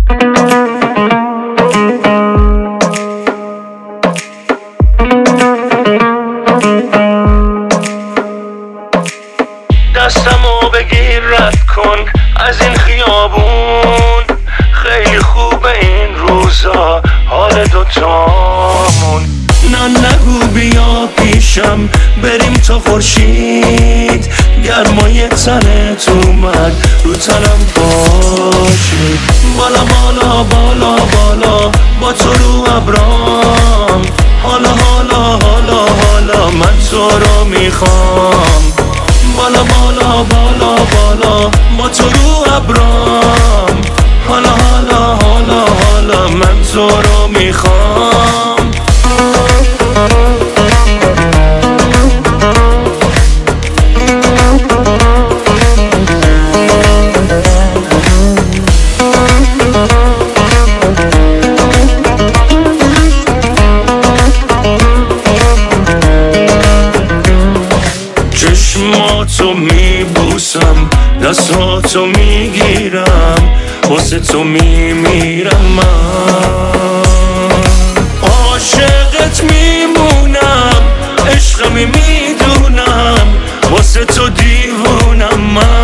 دستمو بگیر رد کن از این خیابون، خیلی خوبه این روزا حال دوتامون. نه نگو بیا پیشم بریم تا خورشید، گرمای تنت اومد رو تنم باشی. بالا بالا بالا بالا با تو رو ابرام، حالا حالا حالا حالا من تو رو میخوام. بالا بالا بالا بالا با تو رو ابرام، حالا حالا حالا حالا من تو رو میخوام. چشماتو میبوسم، دستاتو میگیرم، واسه تو میمیرم من. عاشقت میمونم، عشقمی میدونم، واسه تو دیوونم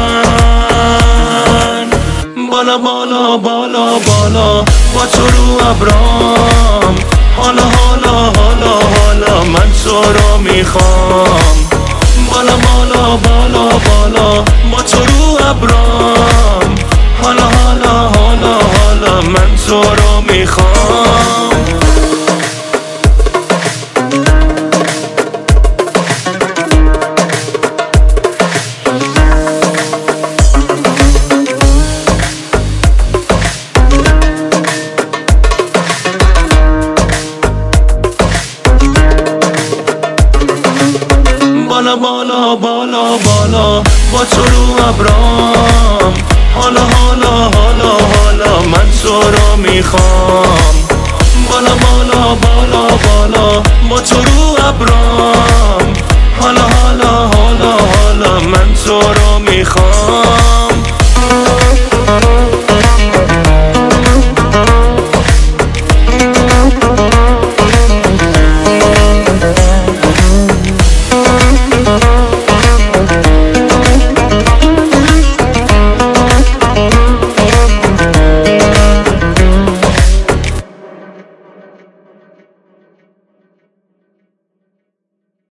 من. بالا بالا بالا بالا با تو رو ابرام، حالا حالا حالا حالا من تو رو میخوام. بالا بالا بالا بالا با تو رو ابرام، حالا حالا حالا حالا من تو رو میخوام. بالا بالا بالا بالا با تو رو ابرام، حالا حالا حالا حالا من تو رو میخوام. بالا بالا بالا بالا با تو رو ابرام، حالا حالا حالا حالا من تو رو میخوام.